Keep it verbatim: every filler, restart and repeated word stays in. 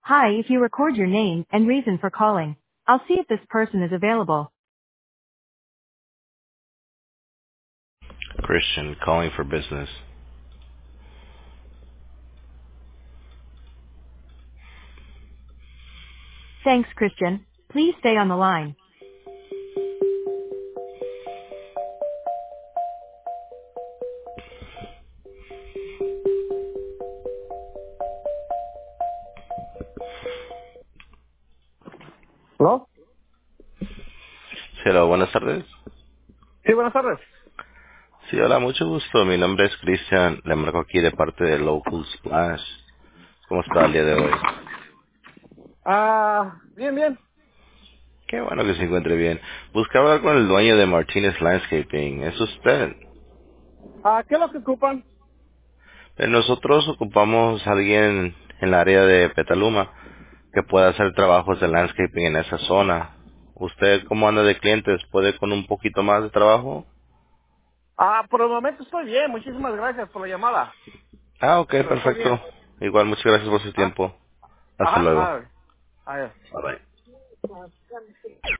Hi, if you record your name and reason for calling, I'll see if this person is available. Christian, calling for business. Thanks, Christian. Please stay on the line. ¿Hello? Hello, buenas tardes. Sí, buenas tardes. Sí, hola, mucho gusto. Mi nombre es Christian. Le marco aquí de parte de Local Splash. ¿Cómo está el día de hoy? Ah, bien, bien. Qué bueno que se encuentre bien. Buscaba hablar con el dueño de Martinez Landscaping. ¿Es usted? Ah, ¿qué es lo que ocupan? Eh, Nosotros ocupamos a alguien en el área de Petaluma que pueda hacer trabajos de landscaping en esa zona. ¿Usted cómo anda de clientes? ¿Puede con un poquito más de trabajo? Ah, por el momento estoy bien. Muchísimas gracias por la llamada. Ah, ok, Pero estoy perfecto. bien. Igual, muchas gracias por su ¿Ah? tiempo. Hasta Ajá. luego. A ver. A ver. Bye bye.